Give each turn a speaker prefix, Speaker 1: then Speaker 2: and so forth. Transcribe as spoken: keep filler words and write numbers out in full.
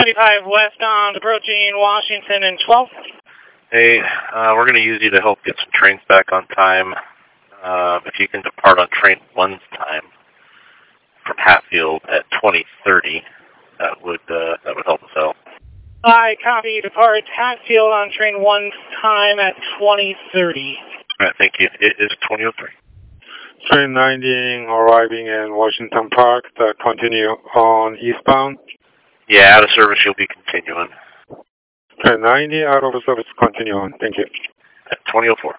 Speaker 1: seventy-five westbound approaching Washington and twelfth.
Speaker 2: Hey, uh, we're going to use you to help get some trains back on time. Uh, if you can depart on train one's time from Hatfield at twenty thirty, that would uh, that would help us out.
Speaker 1: I copy. Depart Hatfield on train one's time at twenty thirty.
Speaker 2: All right, thank you. It is twenty oh three.
Speaker 3: Train ninety arriving in Washington Park, that continue on eastbound.
Speaker 2: Yeah, out of service, you'll be continuing.
Speaker 3: Train ninety out of service, continue on. Thank you.
Speaker 2: At twenty oh four.